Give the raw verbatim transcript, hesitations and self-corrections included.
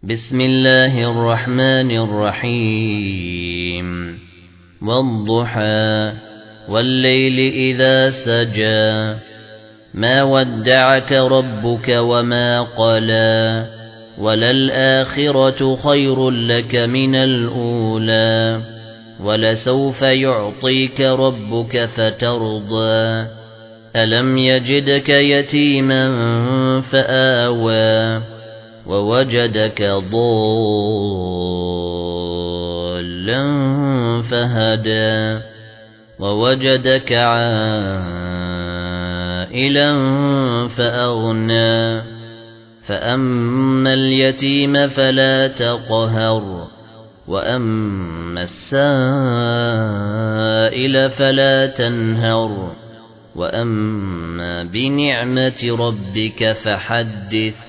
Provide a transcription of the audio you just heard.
بسم الله الرحمن الرحيم والضحى والليل إذا سجى ما ودعك ربك وما قلى وللآخرة خير لك من الأولى ولسوف يعطيك ربك فترضى ألم يجدك يتيما فآوى ووجدك ضالا فهدى ووجدك عائلا فأغنى فأما اليتيم فلا تقهر وأما السائل فلا تنهر وأما بنعمة ربك فحدث